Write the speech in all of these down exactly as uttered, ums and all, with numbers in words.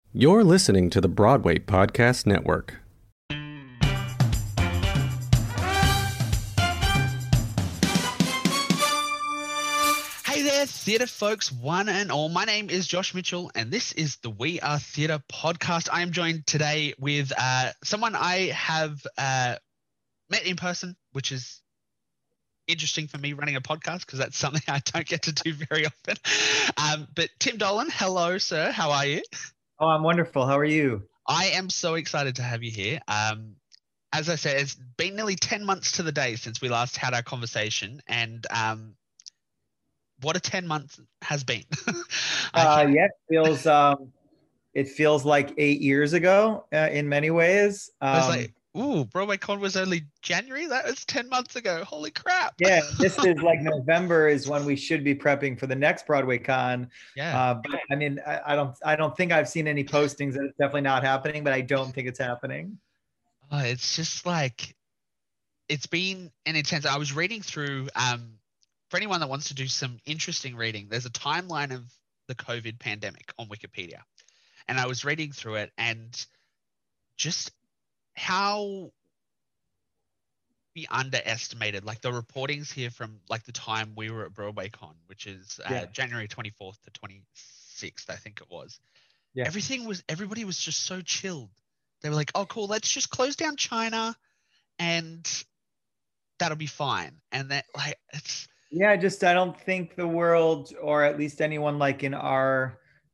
You're listening to the Broadway Podcast Network. Hey there, theatre folks, one and all. My name is Josh Mitchell, and this is the We Are Theatre podcast. I am joined today with uh, someone I have uh, met in person, which is interesting for me running a podcast because that's something I don't get to do very often. Um, but Tim Dolan, hello, sir. How are you? Oh, I'm wonderful. How are you? I am so excited to have you here. Um, as I said, it's been nearly ten months to the day since we last had our conversation, and um, what a ten months has been. uh, yeah, it feels um, it feels like eight years ago uh, in many ways. Um, I was like, ooh, BroadwayCon was only January. That was ten months ago. Holy crap! Yeah, this is like November is when we should be prepping for the next BroadwayCon. Yeah. Uh, but I mean, I, I don't, I don't think I've seen any postings that it's definitely not happening. But I don't think it's happening. Oh, it's just like, it's been an intense. I was reading through. Um, For anyone that wants to do some interesting reading, there's a timeline of the COVID pandemic on Wikipedia. And I was reading through it and just how we underestimated, like the reportings here from like the time we were at BroadwayCon, which is uh, Yeah. January twenty-fourth to twenty-sixth, I think it was. Yeah. Everything was, everybody was just so chilled. They were like, oh, cool, let's just close down China and that'll be fine. And that, like, it's, Yeah, just I don't think the world, or at least anyone like in our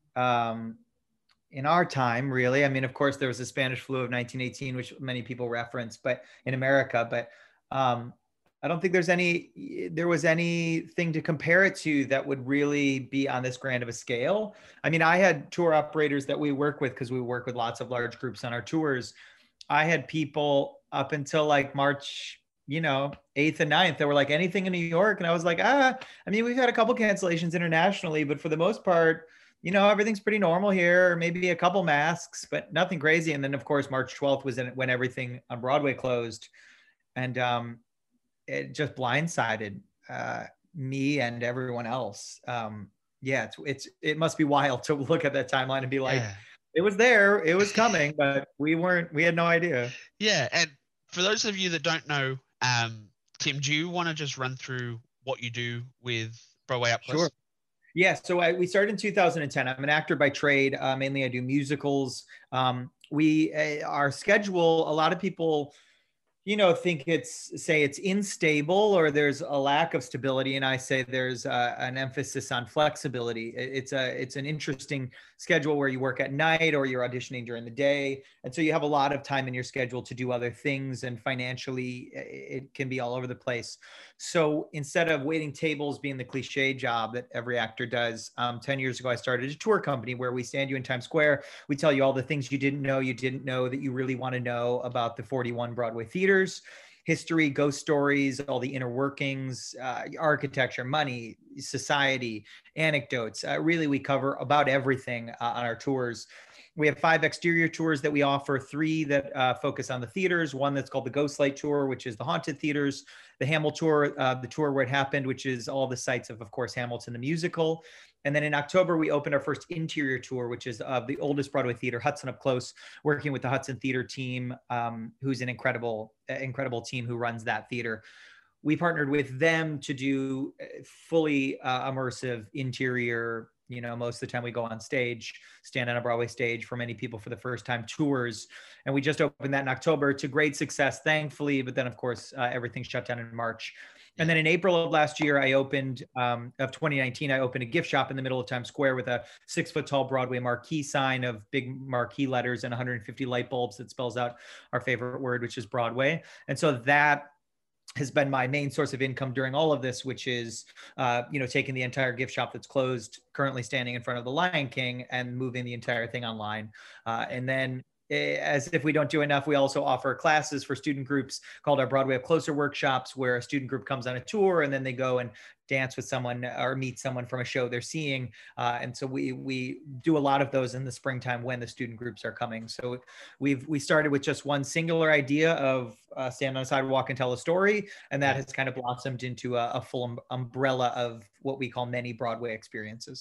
um, in our time, really. I mean, of course, there was the Spanish flu of nineteen eighteen, which many people reference, but in America, but um, I don't think there's any there was anything to compare it to that would really be on this grand of a scale. I mean, I had tour operators that we work with because we work with lots of large groups on our tours. I had people up until like March, you know, eighth and ninth that were like, anything in New York. And I was like, ah, I mean, we've had a couple cancellations internationally, but for the most part, you know, everything's pretty normal here, maybe a couple masks, but nothing crazy. And then of course, March twelfth was when everything on Broadway closed. And um, it just blindsided uh, me and everyone else. Um, yeah, it's, it's, it must be wild to look at that timeline and be like, yeah. it was there, it was coming, but we weren't, we had no idea. Yeah. And for those of you that don't know, Um, Tim, do you want to just run through what you do with Broadway Up Close? Sure. Yeah, so I, we started in two thousand ten. I'm an actor by trade. Uh, mainly, I do musicals. Um, we uh, our schedule. A lot of people, you know, think it's say it's unstable or there's a lack of stability, and I say there's uh, an emphasis on flexibility. It's a it's an interesting schedule where you work at night or you're auditioning during the day, and so you have a lot of time in your schedule to do other things, and financially it can be all over the place. So instead of waiting tables being the cliche job that every actor does, um, ten years ago I started a tour company where we stand you in Times Square. We tell you all the things you didn't know you didn't know that you really want to know about the forty-one Broadway theaters. History, ghost stories, all the inner workings, uh, architecture, money, society, anecdotes. Uh, really, we cover about everything uh, on our tours. We have five exterior tours that we offer, three that uh, focus on the theaters, one that's called the Ghostlight Tour, which is the haunted theaters, the Hamilton Tour, uh, the tour where it happened, which is all the sites of, of course, Hamilton, the musical. And then in October, we opened our first interior tour, which is of uh, the oldest Broadway theater, Hudson Up Close, working with the Hudson Theater team, um, who's an incredible, incredible team who runs that theater. We partnered with them to do fully uh, immersive interior. You know, most of the time we go on stage, stand on a Broadway stage for many people for the first time, tours. And we just opened that in October to great success, thankfully. But then, of course, uh, everything shut down in March. And then in April of last year, I opened, um, of twenty nineteen, I opened a gift shop in the middle of Times Square with a six foot tall Broadway marquee sign of big marquee letters and one hundred fifty light bulbs that spells out our favorite word, which is Broadway. And so that has been my main source of income during all of this, which is, uh, you know, taking the entire gift shop that's closed, currently standing in front of the Lion King, and moving the entire thing online. Uh, and then as if we don't do enough, we also offer classes for student groups called our Broadway Up Closer workshops, where a student group comes on a tour and then they go and dance with someone or meet someone from a show they're seeing. Uh, and so we we do a lot of those in the springtime when the student groups are coming. So we've we started with just one singular idea of uh, stand on a sidewalk and tell a story, and that has kind of blossomed into a, a full um, umbrella of what we call many Broadway experiences.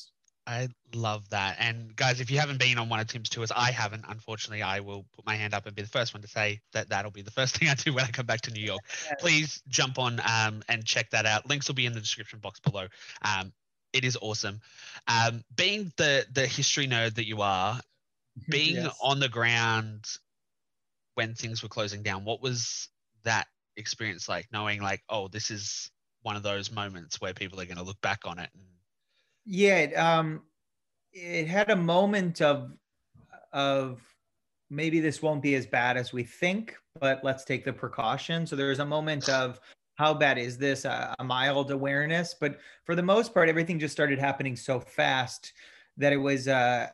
I love that. And guys, if you haven't been on one of Tim's tours, I haven't. Unfortunately, I will put my hand up and be the first one to say that that'll be the first thing I do when I come back to New York. Please jump on um, and check that out. Links will be in the description box below. Um, it is awesome. Um, being the the history nerd that you are, being Yes. on the ground when things were closing down, what was that experience like? Knowing like, oh, this is one of those moments where people are going to look back on it. And... Yeah, it, um, it had a moment of of maybe this won't be as bad as we think, but let's take the precaution. So there's a moment of how bad is this? A, a mild awareness, but for the most part, everything just started happening so fast that it was. Uh,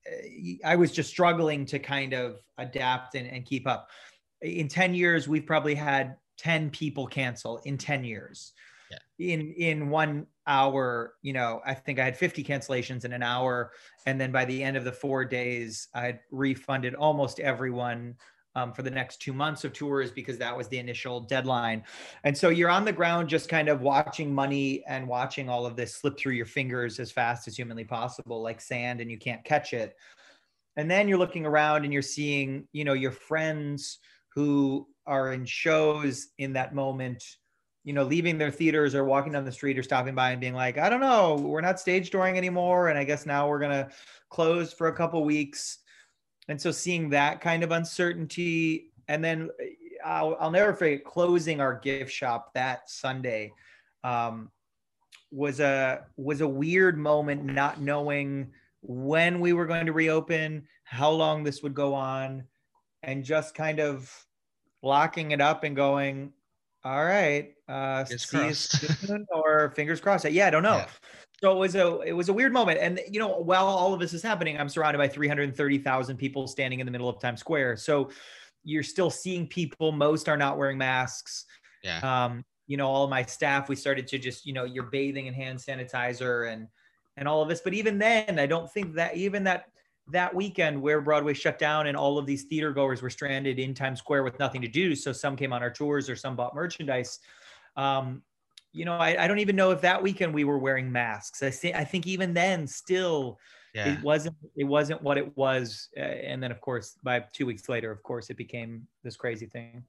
I was just struggling to kind of adapt and, and keep up. In ten years, we've probably had ten people cancel in ten years. Yeah. In in one hour, you know, I think I had fifty cancellations in an hour. And then by the end of the four days, I had refunded almost everyone um, for the next two months of tours because that was the initial deadline. And so you're on the ground just kind of watching money and watching all of this slip through your fingers as fast as humanly possible, like sand, and you can't catch it. And then you're looking around and you're seeing, you know, your friends who are in shows in that moment, you know, leaving their theaters or walking down the street or stopping by and being like, I don't know, we're not stage touring anymore. And I guess now we're going to close for a couple weeks. And so seeing that kind of uncertainty, and then I'll, I'll never forget closing our gift shop that Sunday um, was a, was a weird moment, not knowing when we were going to reopen, how long this would go on, and just kind of locking it up and going, all right, uh, see you soon, or fingers crossed. Yeah, I don't know. Yeah. So it was a it was a weird moment, and you know, while all of this is happening, I'm surrounded by three hundred thirty thousand people standing in the middle of Times Square. So you're still seeing people. Most are not wearing masks. Yeah. Um, you know, all of my staff, we started to just, you know, you're bathing in hand sanitizer and and all of this. But even then, I don't think that even that. that weekend where Broadway shut down and all of these theater goers were stranded in Times Square with nothing to do. So some came on our tours or some bought merchandise. Um, you know, I, I don't even know if that weekend we were wearing masks. I say, I think even then still yeah. it wasn't, it wasn't what it was. Uh, and then of course, by two weeks later, of course, it became this crazy thing.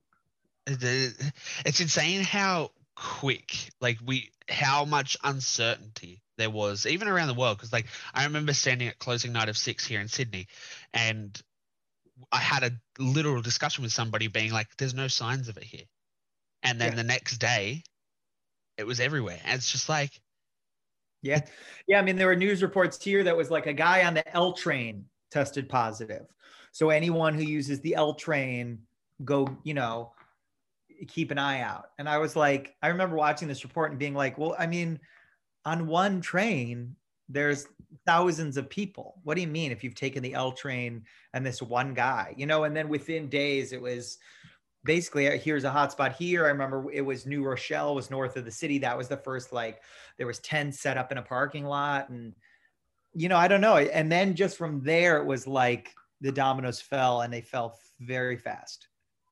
It's insane how quick, like we, how much uncertainty there was even around the world. Cause like, I remember standing at closing night of Six here in Sydney, and I had a literal discussion with somebody being like, there's no signs of it here. And then yeah. the next day it was everywhere. And it's just like, yeah. Yeah. I mean, there were news reports here that was like a guy on the L train tested positive. So anyone who uses the L train, go, you know, keep an eye out. And I was like, I remember watching this report and being like, well, I mean, on one train, there's thousands of people. What do you mean if you've taken the L train and this one guy, you know? And then within days, it was basically, here's a hotspot here. I remember it was New Rochelle, was north of the city. That was the first, like, there was tents set up in a parking lot. And, you know, I don't know. And then just from there, it was like the dominoes fell, and they fell very fast.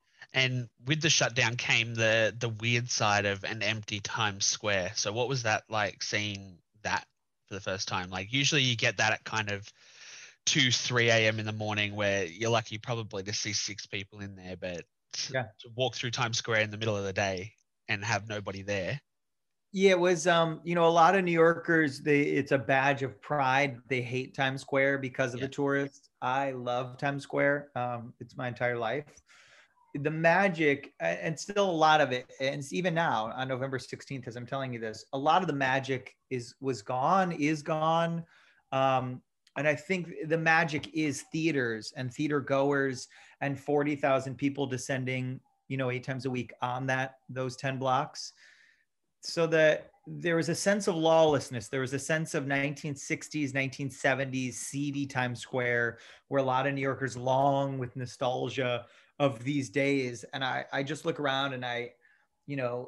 And with the shutdown came the the weird side of an empty Times Square. So what was that like, seeing that for the first time? Like usually you get that at kind of two, three a.m. in the morning where you're lucky probably to see six people in there, but yeah. to walk through Times Square in the middle of the day and have nobody there. Yeah, it was, um, you know, a lot of New Yorkers, they, it's a badge of pride. They hate Times Square because of yeah. the tourists. I love Times Square. Um, it's my entire life. The magic, and still a lot of it, and even now on November sixteenth, as I'm telling you this, a lot of the magic is was gone, is gone. Um, and I think the magic is theaters and theater goers and forty thousand people descending, you know, eight times a week on that, those ten blocks. So that there was a sense of lawlessness. There was a sense of nineteen sixties, nineteen seventies, seedy Times Square, where a lot of New Yorkers long with nostalgia of these days. And I, I just look around and I, you know,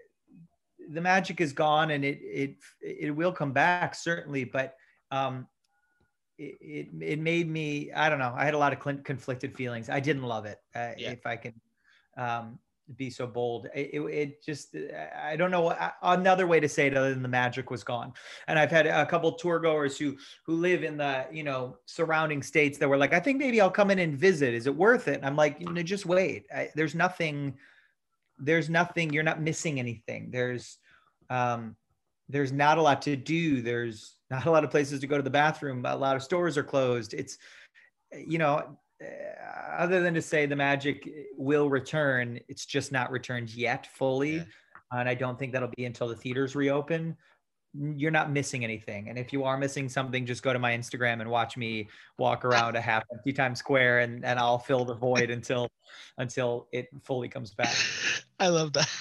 the magic is gone, and it, it, it will come back certainly. But um, it, it, it made me, I don't know. I had a lot of conflicted feelings. I didn't love it. Uh, yeah. If I can, um, be so bold. It, it, it just, I don't know another way to say it other than the magic was gone. And I've had a couple tour goers who, who live in the, you know, surrounding states that were like, I think maybe I'll come in and visit. Is it worth it? And I'm like, you know, just wait. I, there's nothing, there's nothing, you're not missing anything. There's, um, there's not a lot to do. There's not a lot of places to go to the bathroom. A lot of stores are closed. It's, you know, other than to say the magic will return, it's just not returned yet fully. Yeah. And I don't think that'll be until the theaters reopen. You're not missing anything. And if you are missing something, just go to my Instagram and watch me walk around a half empty Times Square, and, and I'll fill the void until, until it fully comes back. I love that.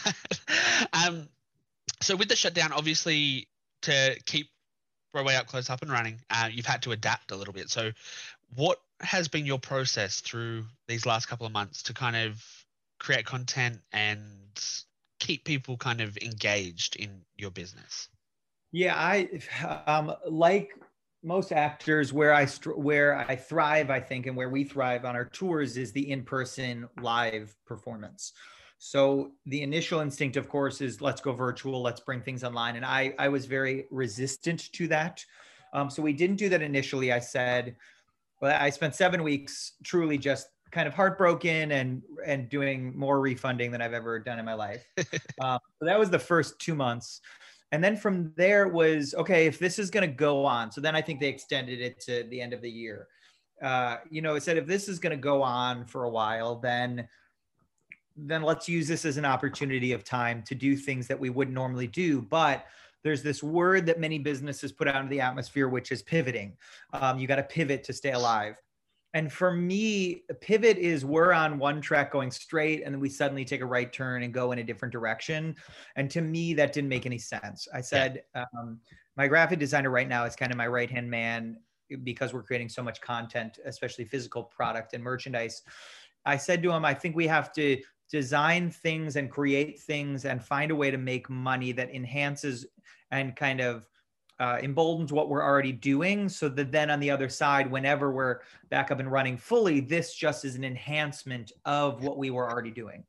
um, so with the shutdown, obviously to keep Broadway Up Close up and running, uh, you've had to adapt a little bit. So what has been your process through these last couple of months to kind of create content and keep people kind of engaged in your business? Yeah, I um, like most actors, where I where I thrive, I think, and where we thrive on our tours is the in-person live performance. So the initial instinct, of course, is let's go virtual, let's bring things online. And I, I was very resistant to that. Um, so we didn't do that initially. I said, well, I spent seven weeks truly just kind of heartbroken and, and doing more refunding than I've ever done in my life. um, so that was the first two months. And then from there was, okay, if this is going to go on. So then I think they extended it to the end of the year. Uh, you know, it said, if this is going to go on for a while, then then let's use this as an opportunity of time to do things that we wouldn't normally do. But there's this word that many businesses put out into the atmosphere, which is pivoting. Um, you got to pivot to stay alive. And for me, pivot is we're on one track going straight, and then we suddenly take a right turn and go in a different direction. And to me, that didn't make any sense. I said, yeah. um, my graphic designer right now is kind of my right-hand man because we're creating so much content, especially physical product and merchandise. I said to him, I think we have to design things and create things and find a way to make money that enhances and kind of uh, emboldens what we're already doing, so that then on the other side, whenever we're back up and running fully, this just is an enhancement of what we were already doing.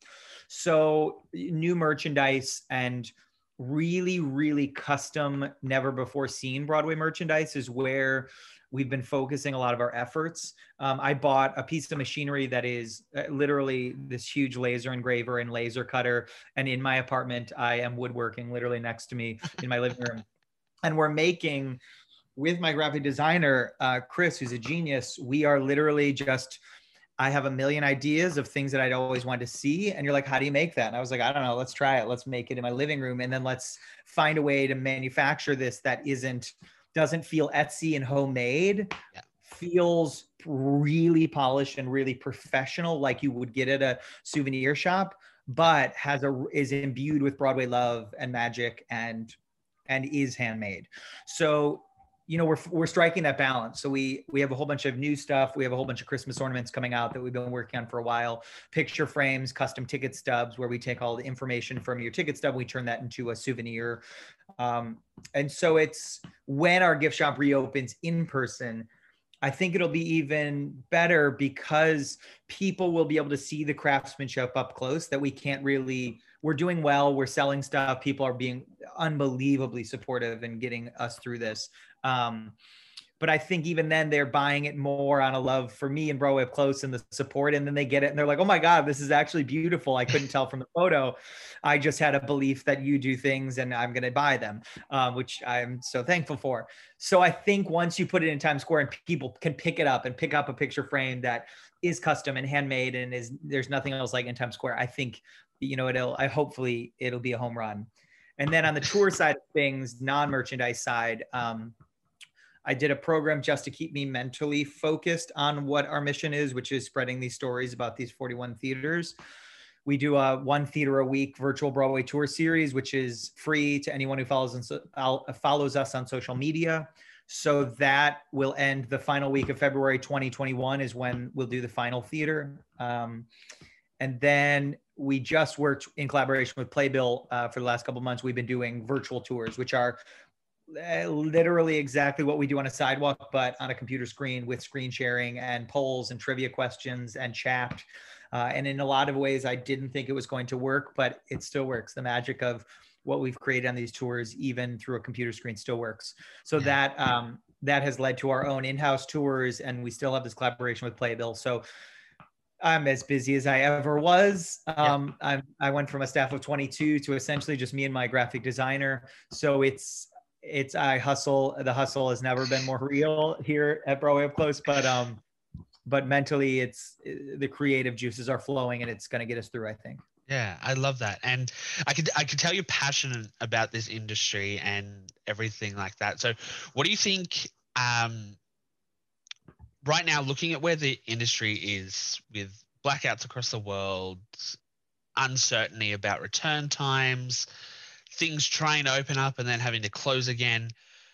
So new merchandise and really, really custom, never before seen Broadway merchandise is where we've been focusing a lot of our efforts. Um, I bought a piece of machinery that is uh, literally this huge laser engraver and laser cutter. And in my apartment, I am woodworking literally next to me in my living room. And we're making, with my graphic designer, uh, Chris, who's a genius, we are literally just, I have a million ideas of things that I'd always wanted to see. And you're like, how do you make that? And I was like, I don't know, let's try it. Let's make it in my living room. And then let's find a way to manufacture this that isn't, doesn't feel Etsy and homemade, yeah. feels really polished and really professional, like you would get at a souvenir shop, but has a, is imbued with Broadway love and magic and, and is handmade. So, you know, we're, we're striking that balance. So we, we have a whole bunch of new stuff. We have a whole bunch of Christmas ornaments coming out that we've been working on for a while, picture frames, custom ticket stubs, where we take all the information from your ticket stub, we turn that into a souvenir. Um, and so it's when our gift shop reopens in person, I think it'll be even better because people will be able to see the craftsmanship up close that we can't really, we're doing well, we're selling stuff. People are being unbelievably supportive and getting us through this. Um, but I think even then they're buying it more on a love for me and Broadway Up Close and the support. And then they get it and they're like, oh my God, this is actually beautiful. I couldn't tell from the photo. I just had a belief that you do things and I'm going to buy them, um, which I'm so thankful for. So I think once you put it in Times Square and people can pick it up and pick up a picture frame that is custom and handmade and is, there's nothing else like in Times Square, I think, you know, it'll, I hopefully it'll be a home run. And then on the tour side of things, non-merchandise side, um, I did a program just to keep me mentally focused on what our mission is, which is spreading these stories about these forty-one theaters. We do a one theater a week virtual Broadway tour series, which is free to anyone who follows, follows us on social media. So that will end the final week of February twenty twenty-one is when we'll do the final theater. Um, and then we just worked in collaboration with Playbill uh, for the last couple of months. We've been doing virtual tours, which are uh, literally exactly what we do on a sidewalk, but on a computer screen with screen sharing and polls and trivia questions and chat. Uh, and in a lot of ways, I didn't think it was going to work, but it still works. The magic of what we've created on these tours, even through a computer screen, still works. So Yeah. that um, that has led to our own in-house tours, and we still have this collaboration with Playbill. So I'm as busy as I ever was. Um, yeah. I'm, I went from a staff of twenty-two to essentially just me and my graphic designer. So it's, it's, I hustle. The hustle has never been more real here at Broadway Up Close, but, um, but mentally it's, the creative juices are flowing and it's going to get us through, I think. Yeah, I love that. And I could, I could tell you're passionate about this industry and everything like that. So what do you think, um, right now, looking at where the industry is with blackouts across the world, uncertainty about return times, things trying to open up and then having to close again,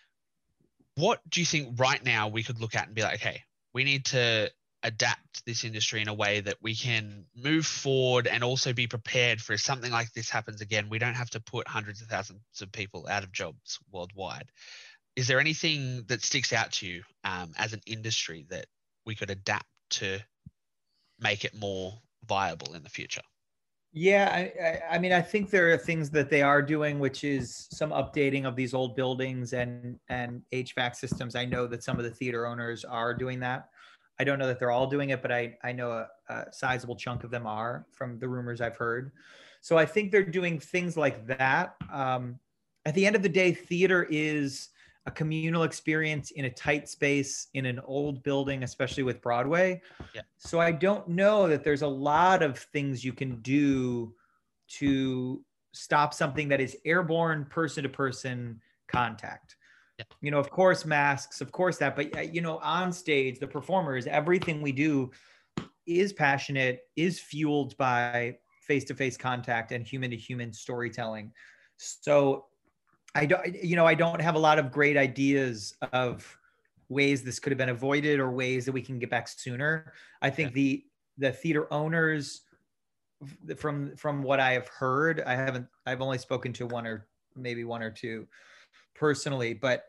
what do you think right now we could look at and be like, okay, we need to adapt this industry in a way that we can move forward and also be prepared for if something like this happens again, we don't have to put hundreds of thousands of people out of jobs worldwide. Is there anything that sticks out to you um, as an industry that we could adapt to make it more viable in the future? Yeah, I, I mean, I think there are things that they are doing, which is some updating of these old buildings and and H V A C systems. I know that some of the theater owners are doing that. I don't know that they're all doing it, but I, I know a, a sizable chunk of them are from the rumors I've heard. So I think they're doing things like that. Um, at the end of the day, theater is a communal experience in a tight space in an old building, especially with Broadway. Yeah. So I don't know that there's a lot of things you can do to stop something that is airborne, person to person contact. Yeah. You know, of course, masks, of course that, but you know, on stage, the performers, everything we do is passionate, is fueled by face-to-face contact and human-to-human storytelling. So I don't, you know, I don't have a lot of great ideas of ways this could have been avoided or ways that we can get back sooner. I think yeah. the the theater owners, from from what I have heard, I haven't, I've only spoken to one or maybe one or two personally, but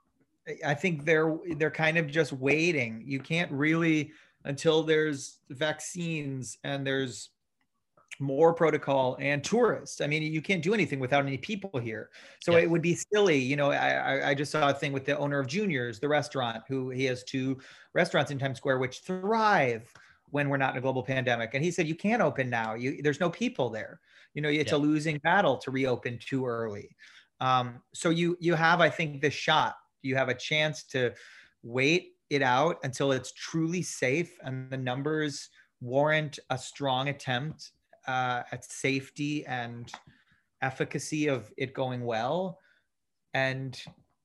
I think they're they're kind of just waiting. You can't really, until there's vaccines and there's more protocol and tourists. I mean, you can't do anything without any people here. So yeah. It would be silly. You know, I, I just saw a thing with the owner of Juniors, the restaurant, who he has two restaurants in Times Square, which thrive when we're not in a global pandemic. And he said, you can't open now. You, there's no people there. You know, it's yeah. a losing battle to reopen too early. Um, so you, you have, I think, the shot. You have a chance to wait it out until it's truly safe and the numbers warrant a strong attempt Uh, at safety and efficacy of it going well, and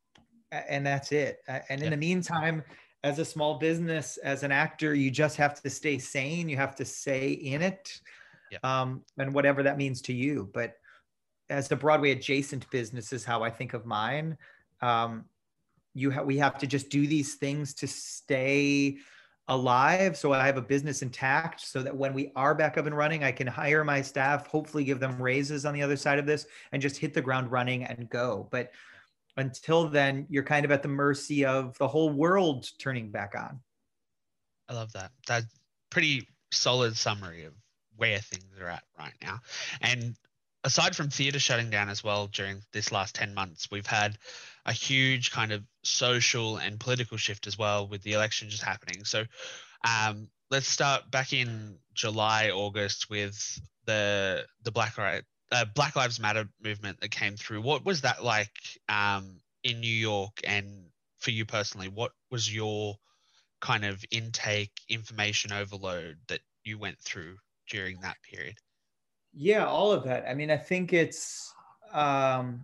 and that's it. And in yeah. the meantime, as a small business, as an actor, you just have to stay sane. You have to stay in it, yeah. um, and whatever that means to you. But as a Broadway adjacent business is how I think of mine. Um, you ha- we have to just do these things to stay alive. So I have a business intact so that when we are back up and running, I can hire my staff, hopefully give them raises on the other side of this and just hit the ground running and go. But until then, you're kind of at the mercy of the whole world turning back on. I love that. That's pretty solid summary of where things are at right now. And aside from theater shutting down as well during this last ten months, we've had a huge kind of social and political shift as well with the election just happening. So um, let's start back in July, August with the the Black, uh, Black Lives Matter movement that came through. What was that like um, in New York? And for you personally, what was your kind of intake, information overload that you went through during that period? Yeah, all of that. I mean, I think it's, um,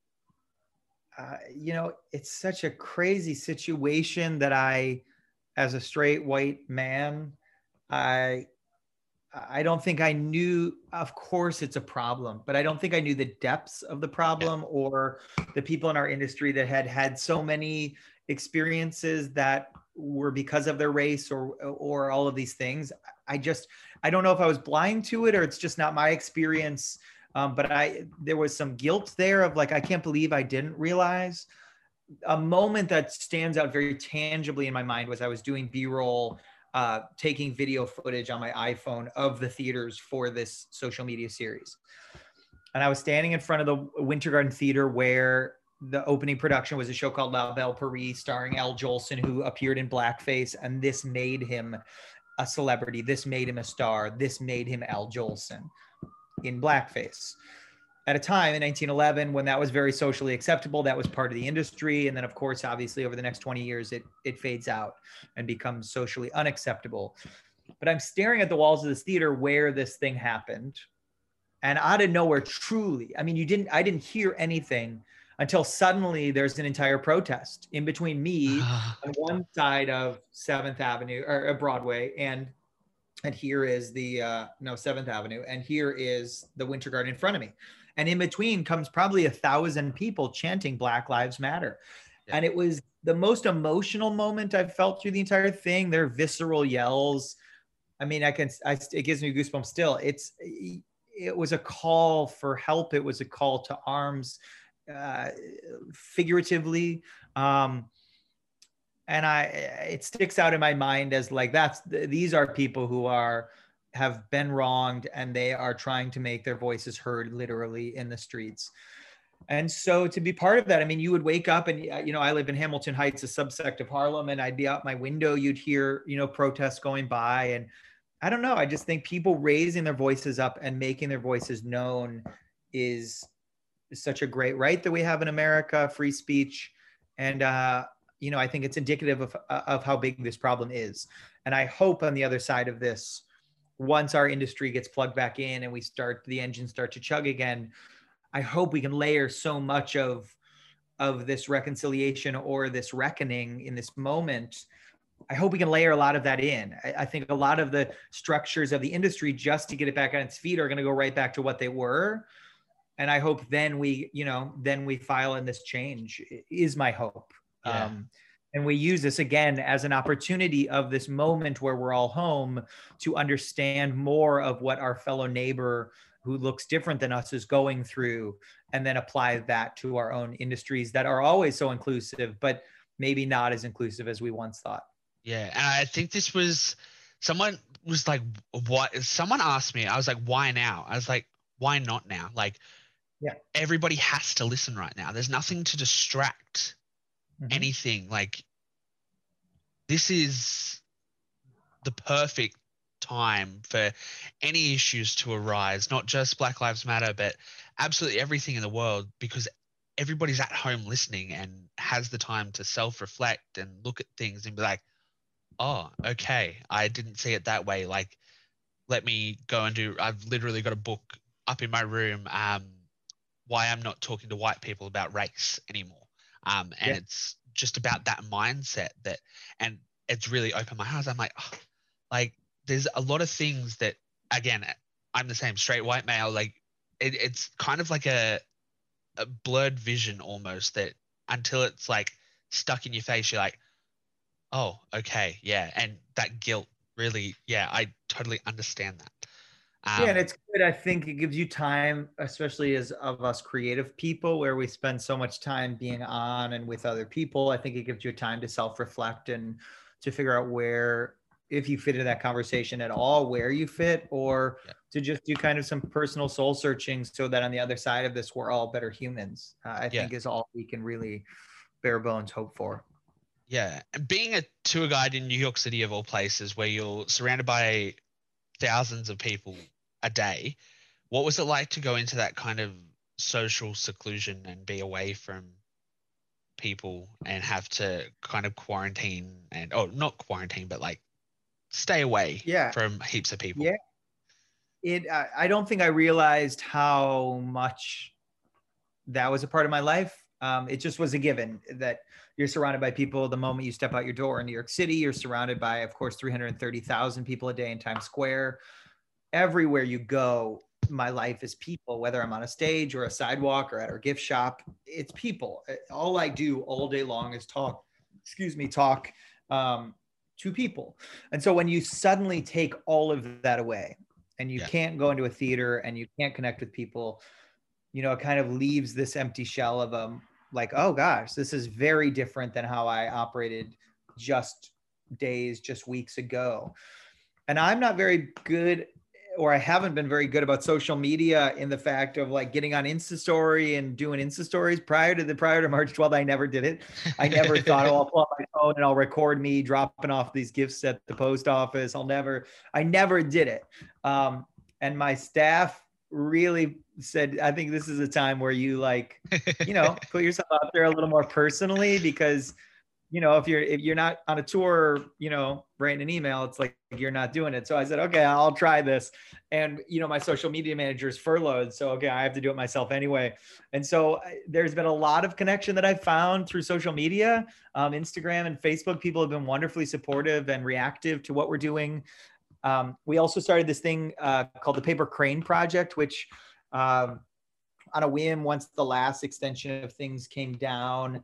uh, you know, it's such a crazy situation that I, as a straight white man, I, I don't think I knew, of course it's a problem, but I don't think I knew the depths of the problem or the people in our industry that had had so many experiences that were because of their race or, or all of these things. I just, I don't know if I was blind to it or it's just not my experience. Um, but I, there was some guilt there of like, I can't believe I didn't realize. a moment that stands out very tangibly in my mind was I was doing B-roll, uh, taking video footage on my iPhone of the theaters for this social media series. And I was standing in front of the Winter Garden Theater where the opening production was a show called La Belle Paris, starring Al Jolson, who appeared in blackface. And this made him a celebrity. This made him a star. This made him Al Jolson in blackface. At a time in nineteen eleven, when that was very socially acceptable, that was part of the industry. And then, of course, obviously, over the next twenty years, it, it fades out and becomes socially unacceptable. But I'm staring at the walls of this theater where this thing happened. And out of nowhere, truly, I mean, you didn't, I didn't hear anything until suddenly there's an entire protest in between me on one side of seventh Avenue or Broadway, and and here is the, uh, no, seventh Avenue, and here is the Winter Garden in front of me. And in between comes probably a thousand people chanting Black Lives Matter. Yeah. And it was the most emotional moment I've felt through the entire thing. Their visceral yells. I mean, I can, I, it gives me goosebumps still. It's, it was a call for help. It was a call to arms, uh, figuratively. Um, and I, it sticks out in my mind as like, that's, these are people who are, have been wronged, and they are trying to make their voices heard literally in the streets. And so to be part of that, I mean, you would wake up and, you know, I live in Hamilton Heights, a subsect of Harlem, and I'd be out my window, you'd hear, you know, protests going by. And I don't know, I just think people raising their voices up and making their voices known is, is such a great right that we have in America, free speech. And, uh, you know, I think it's indicative of, of how big this problem is. And I hope on the other side of this, once our industry gets plugged back in and we start, the engines start to chug again, I hope we can layer so much of, of this reconciliation or this reckoning in this moment. I hope we can layer a lot of that in. I, I think a lot of the structures of the industry just to get it back on its feet are going to go right back to what they were. And I hope then we, you know, then we file in this change is my hope. Yeah. Um, And we use this again as an opportunity of this moment where we're all home to understand more of what our fellow neighbor who looks different than us is going through, and then apply that to our own industries that are always so inclusive, but maybe not as inclusive as we once thought. Yeah. And I think this was, someone was like, what, someone asked me, I was like, why now? I was like, why not now? Like, yeah, everybody has to listen right now. There's nothing to distract Mm-hmm. anything. Like, this is the perfect time for any issues to arise, not just Black Lives Matter, but absolutely everything in the world, because everybody's at home listening and has the time to self-reflect and look at things and be like, oh, okay, I didn't see it that way. Like, let me go and do, I've literally got a book up in my room, um, why I'm not talking to white people about race anymore. Um, and yeah. It's just about that mindset that, and it's really opened my eyes. I'm like, oh, like there's a lot of things that, again, I'm the same straight white male. Like it, it's kind of like a, a blurred vision almost, that until it's like stuck in your face, you're like, oh, okay. Yeah. And that guilt really, yeah, I totally understand that. Um, yeah, and it's good. I think it gives you time, especially as of us creative people, where we spend so much time being on and with other people. I think it gives you time to self-reflect and to figure out where, if you fit into that conversation at all, where you fit, or yeah. to just do kind of some personal soul searching so that on the other side of this, we're all better humans, uh, I yeah. think is all we can really bare bones hope for. Yeah. And being a tour guide in New York City, of all places, where you're surrounded by thousands of people a day, what was it like to go into that kind of social seclusion and be away from people and have to kind of quarantine and, oh, not quarantine, but like stay away yeah. from heaps of people? Yeah. It, I, I don't think I realized how much that was a part of my life. Um, it just was a given that you're surrounded by people the moment you step out your door in New York City. You're surrounded by, of course, three hundred thirty thousand people a day in Times Square. Everywhere you go, my life is people, whether I'm on a stage or a sidewalk or at our gift shop, it's people. All I do all day long is talk, excuse me, talk um, to people. And so when you suddenly take all of that away and you yeah. can't go into a theater and you can't connect with people, you know, it kind of leaves this empty shell of a, like, oh gosh, this is very different than how I operated just days, just weeks ago. And I'm not very good, or I haven't been very good about social media, in the fact of like getting on Insta story and doing Insta stories. Prior to the prior to March twelfth, I never did it. I never thought, oh, I'll pull up my phone and I'll record me dropping off these gifts at the post office. I'll never, I never did it. Um, and my staff really said, I think this is a time where you like, you know, put yourself out there a little more personally, because you know, if you're if you're not on a tour, you know, writing an email, it's like you're not doing it. So I said, okay, I'll try this. And you know, my social media manager is furloughed, so okay, I have to do it myself anyway. And so there's been a lot of connection that I've found through social media, um, Instagram and Facebook. People have been wonderfully supportive and reactive to what we're doing. Um, we also started this thing uh, called the Paper Crane Project, which um, on a whim, once the last extension of things came down,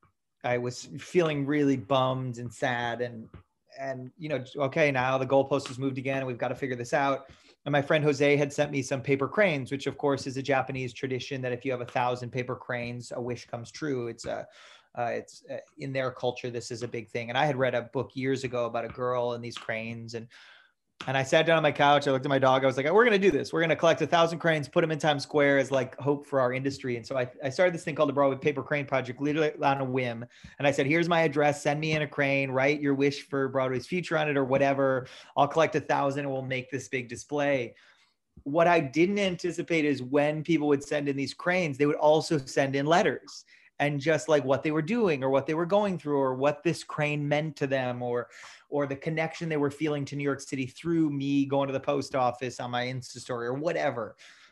I was feeling really bummed and sad, and, and, you know, okay, now the goalpost has moved again and we've got to figure this out. And my friend Jose had sent me some paper cranes, which of course is a Japanese tradition that if you have a thousand paper cranes, a wish comes true. It's a, uh, it's uh, in their culture, this is a big thing. And I had read a book years ago about a girl and these cranes, and And I sat down on my couch. I looked at my dog. I was like, we're going to do this. We're going to collect a thousand cranes, put them in Times Square as like hope for our industry. And so I, I started this thing called the Broadway Paper Crane Project, literally on a whim. And I said, here's my address. Send me in a crane, write your wish for Broadway's future on it or whatever. I'll collect a thousand and we'll make this big display. What I didn't anticipate is when people would send in these cranes, they would also send in letters. And just like what they were doing or what they were going through or what this crane meant to them, or or the connection they were feeling to New York City through me going to the post office on my Insta story or whatever.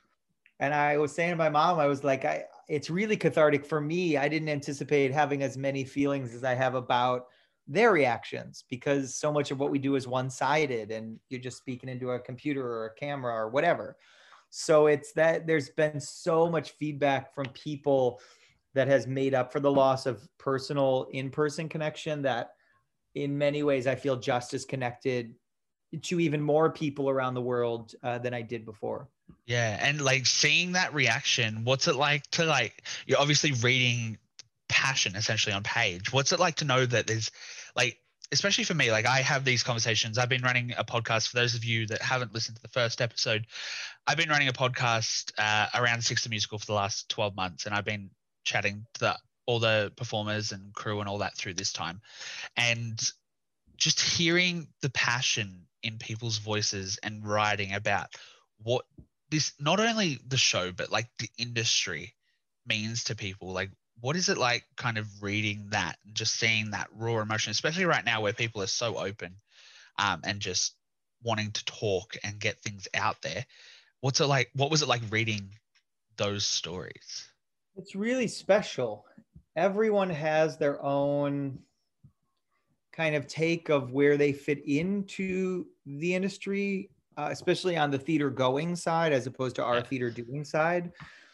And I was saying to my mom, I was like, I, it's really cathartic for me. I didn't anticipate having as many feelings as I have about their reactions, because so much of what we do is one-sided and you're just speaking into a computer or a camera or whatever. So it's that there's been so much feedback from people that has made up for the loss of personal in-person connection, that in many ways I feel just as connected to even more people around the world uh, than I did before. Yeah. And like seeing that reaction, what's it like to like, you're obviously reading passion essentially on page. What's it like to know that there's like, especially for me, like I have these conversations. I've been running a podcast. For those of you that haven't listened to the first episode, I've been running a podcast uh, around Six the Musical for the last twelve months. And I've been chatting to the, all the performers and crew and all that through this time. And just hearing the passion in people's voices and writing about what this, not only the show, but like the industry means to people. Like, what is it like kind of reading that and just seeing that raw emotion, especially right now where people are so open um, and just wanting to talk and get things out there. What's it like? What was it like reading those stories? It's really special. Everyone has their own kind of take of where they fit into the industry, uh, especially on the theater going side, as opposed to our yeah. theater doing side.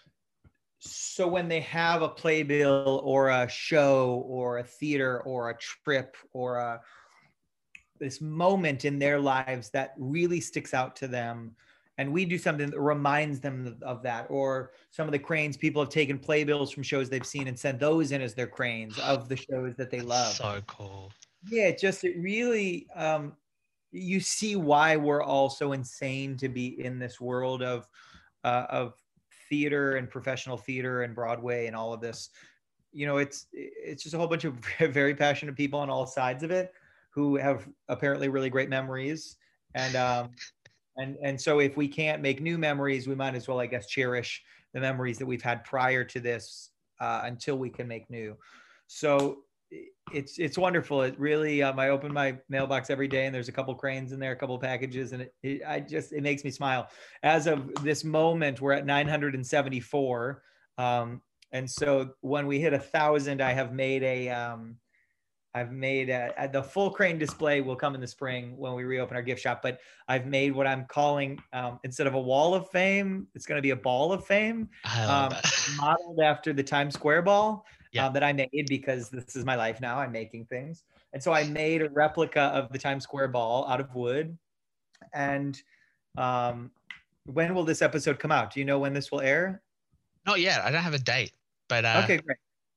So when they have a playbill or a show or a theater or a trip or a, this moment in their lives that really sticks out to them, and we do something that reminds them of that, or some of the cranes, people have taken playbills from shows they've seen and sent those in as their cranes of the shows that they love. So cool. Yeah, it just, it really, um, you see why we're all so insane to be in this world of, uh, of theater and professional theater and Broadway and all of this. You know, it's, it's just a whole bunch of very passionate people on all sides of it who have apparently really great memories. And, um, And and so if we can't make new memories, we might as well, I guess, cherish the memories that we've had prior to this uh, until we can make new. So it's it's wonderful. It really, um, I open my mailbox every day and there's a couple cranes in there, a couple packages, and it, it I just it makes me smile. As of this moment, we're at nine hundred seventy-four, um, and so when we hit a thousand, I have made a. Um, I've made a, the full crane display will come in the spring when we reopen our gift shop, but I've made what I'm calling, um, instead of a wall of fame, it's going to be a ball of fame, um, modeled after the Times Square ball yeah. um, that I made, because this is my life now. I'm making things. And so I made a replica of the Times Square ball out of wood. And um, when will this episode come out? Do you know when this will air? Not yet. I don't have a date, but uh, okay, great.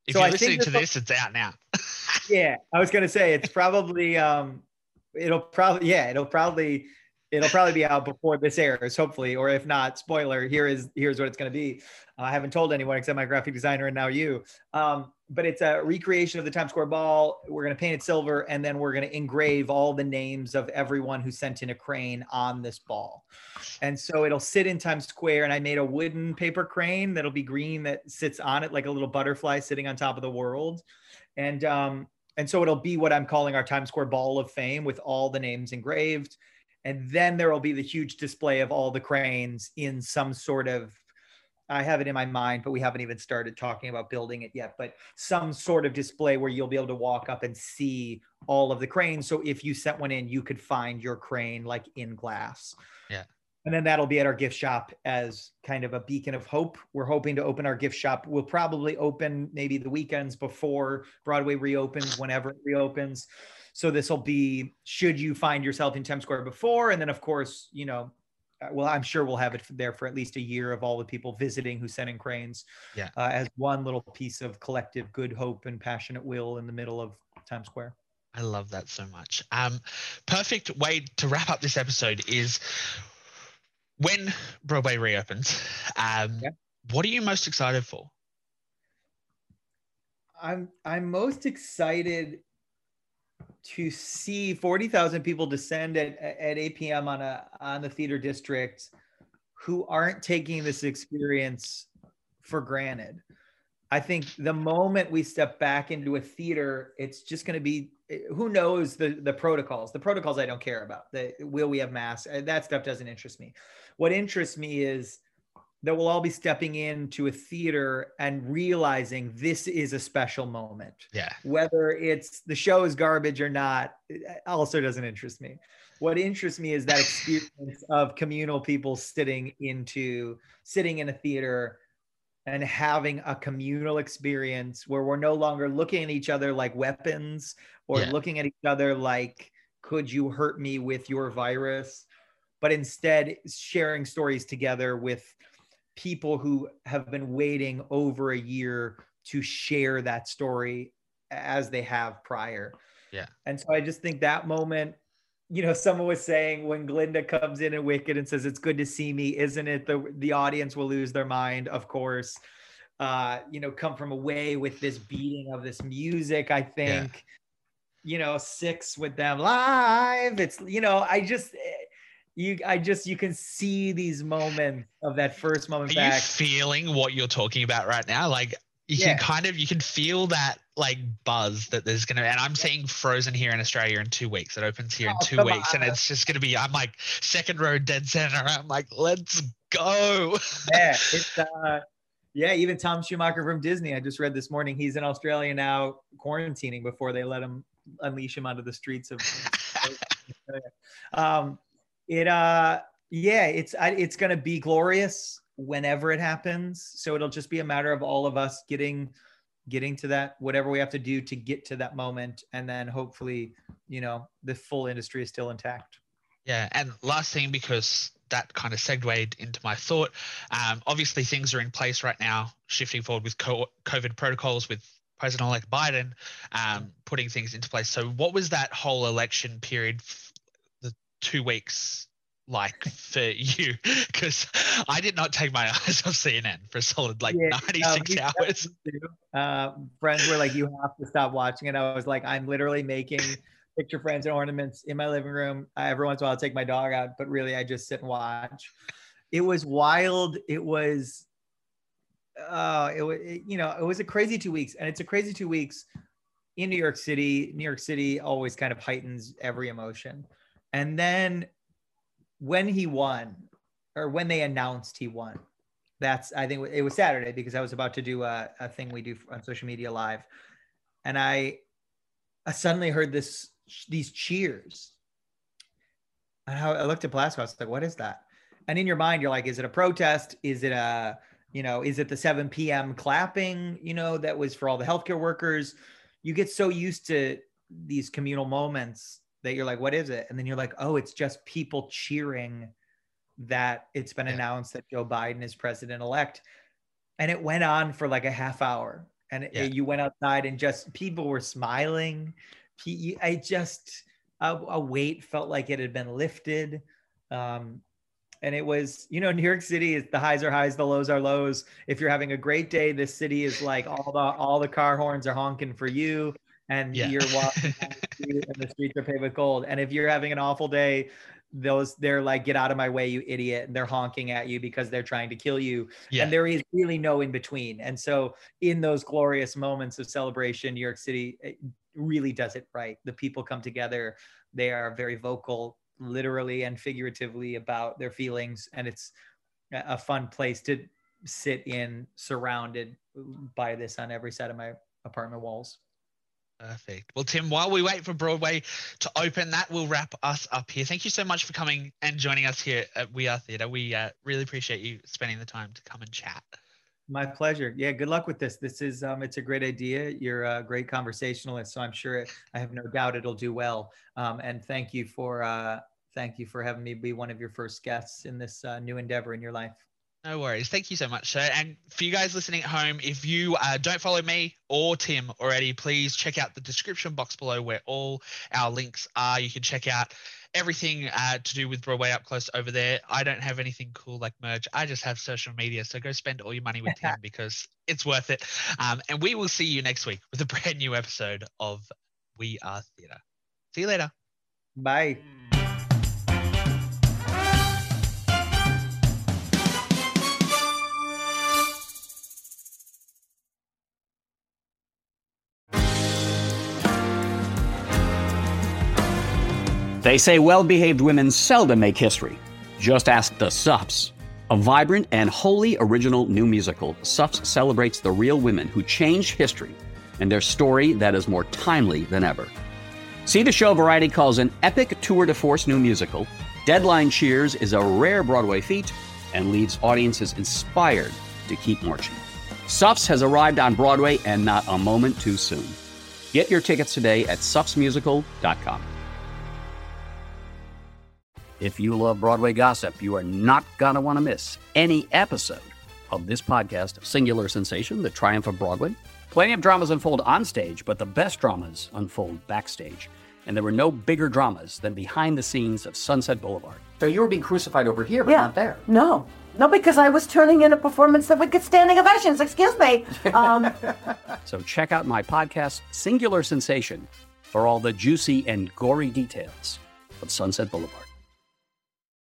If So you're I listening think to this- this, it's out now. yeah, I was gonna say it's probably um, it'll probably yeah, it'll probably it'll probably be out before this airs, hopefully, or if not, spoiler. Here is here's what it's gonna be. I haven't told anyone except my graphic designer and now you. Um, but it's a recreation of the Times Square ball. We're gonna paint it silver, and then we're gonna engrave all the names of everyone who sent in a crane on this ball. And so it'll sit in Times Square, and I made a wooden paper crane that'll be green that sits on it like a little butterfly sitting on top of the world. And um, and so it'll be what I'm calling our Times Square Ball of Fame with all the names engraved. And then there will be the huge display of all the cranes in some sort of, I have it in my mind, but we haven't even started talking about building it yet, but some sort of display where you'll be able to walk up and see all of the cranes. So if you sent one in, you could find your crane like in glass. Yeah. And then that'll be at our gift shop as kind of a beacon of hope. We're hoping to open our gift shop. We'll probably open maybe the weekends before Broadway reopens, whenever it reopens. So this will be, should you find yourself in Times Square before, and then of course, you know, well, I'm sure we'll have it there for at least a year of all the people visiting who sent in cranes, yeah, uh, as one little piece of collective good hope and passionate will in the middle of Times Square. I love that so much. Um, perfect way to wrap up this episode is when Broadway reopens. Um, yeah. What are you most excited for? I'm I'm most excited to see forty thousand people descend at, at eight p.m. on a on the theater district who aren't taking this experience for granted. I think the moment we step back into a theater, it's just going to be, who knows the, the protocols. The protocols I don't care about. The, will we have masks? That stuff doesn't interest me. What interests me is that we'll all be stepping into a theater and realizing this is a special moment. Yeah. Whether it's the show is garbage or not, also doesn't interest me. What interests me is that experience of communal people sitting into sitting in a theater and having a communal experience where we're no longer looking at each other like weapons or yeah. looking at each other like, could you hurt me with your virus? But instead sharing stories together with people who have been waiting over a year to share that story as they have prior. Yeah. And so I just think that moment, you know, someone was saying when Glinda comes in at Wicked and says, "It's good to see me," isn't it? The, the audience will lose their mind, of course. Uh, you know, come from away with this beating of this music, I think, yeah. you know, Six with them live. It's, you know, I just, you, I just, you can see these moments of that first moment Are back. you feeling what you're talking about right now? Like, you yeah. can kind of, you can feel that like buzz that there's going to, and I'm seeing Frozen here in Australia in two weeks. It opens here in two oh, weeks on. And it's just going to be, I'm like second row dead center. I'm like, let's go. Yeah. It's, uh, yeah. Even Tom Schumacher from Disney, I just read this morning, he's in Australia now quarantining before they let him unleash him onto the streets of, um, it, uh, yeah, it's, I, it's going to be glorious whenever it happens. So it'll just be a matter of all of us getting getting to that, whatever we have to do to get to that moment. And then hopefully, you know, the full industry is still intact. Yeah. And last thing, because that kind of segued into my thought, um, obviously things are in place right now, shifting forward with COVID protocols, with President-elect Biden um, putting things into place. So what was that whole election period, the two weeks like for you? Because I did not take my eyes off C N N for a solid like yeah, ninety-six um, hours. Uh, friends were like, you have to stop watching it. I was like, I'm literally making picture frames and ornaments in my living room. I, every once in a while I'll take my dog out, but really I just sit and watch. It was wild. It was, uh, it was, it, you know, it was a crazy two weeks and it's a crazy two weeks in New York City. New York City always kind of heightens every emotion. And then when he won, or when they announced he won, that's, I think it was Saturday because I was about to do a, a thing we do on social media live. And I, I suddenly heard this, these cheers. And I looked at Blasco, I was like, what is that? And in your mind, you're like, is it a protest? Is it a, you know, is it the seven p.m. clapping, you know, that was for all the healthcare workers? You get so used to these communal moments that you're like, what is it? And then you're like, oh, it's just people cheering that it's been yeah. announced that Joe Biden is president-elect. And it went on for like a half hour. And Yeah. you went outside and just people were smiling. I just, a, a weight felt like it had been lifted. Um, and it was, you know, New York City is the highs are highs, the lows are lows. If you're having a great day, this city is like all the, all the car horns are honking for you. And Yeah. you're walking down the street and the streets are paved with gold. And if you're having an awful day, those they're like, get out of my way, you idiot. And they're honking at you because they're trying to kill you. Yeah. And there is really no in between. And so in those glorious moments of celebration, New York City really does it right. The people come together. They are very vocal, literally and figuratively, about their feelings. And it's a fun place to sit in, surrounded by this on every side of my apartment walls. Perfect. Well, Tim, while we wait for Broadway to open, that will wrap us up here. Thank you so much for coming and joining us here at We Are Theatre. We uh, really appreciate you spending the time to come and chat. My pleasure. Yeah, good luck with this. This is, um, it's a great idea. You're a great conversationalist, so I'm sure, it, I have no doubt it'll do well. Um, and thank you for, uh, thank you for having me be one of your first guests in this uh, new endeavor in your life. No worries. Thank you so much, sir. And for you guys listening at home, if you uh, don't follow me or Tim already, please check out the description box below where all our links are. You can check out everything uh, to do with Broadway Up Close over there. I don't have anything cool like merch. I just have social media. So go spend all your money with Tim because it's worth it. Um, and we will see you next week with a brand new episode of We Are Theatre. See you later. Bye. They say well-behaved women seldom make history. Just ask the Suffs. A vibrant and wholly original new musical, Suffs celebrates the real women who changed history and their story that is more timely than ever. See the show Variety calls an epic tour de force new musical. Deadline cheers is a rare Broadway feat and leaves audiences inspired to keep marching. Suffs has arrived on Broadway and not a moment too soon. Get your tickets today at suffs musical dot com. If you love Broadway gossip, you are not going to want to miss any episode of this podcast, Singular Sensation, The Triumph of Broadway. Plenty of dramas unfold on stage, but the best dramas unfold backstage. And there were no bigger dramas than behind the scenes of Sunset Boulevard. So you were being crucified over here, but yeah. not there. No. No, because I was turning in a performance that would get standing ovations. Excuse me. Um, so check out my podcast, Singular Sensation, for all the juicy and gory details of Sunset Boulevard.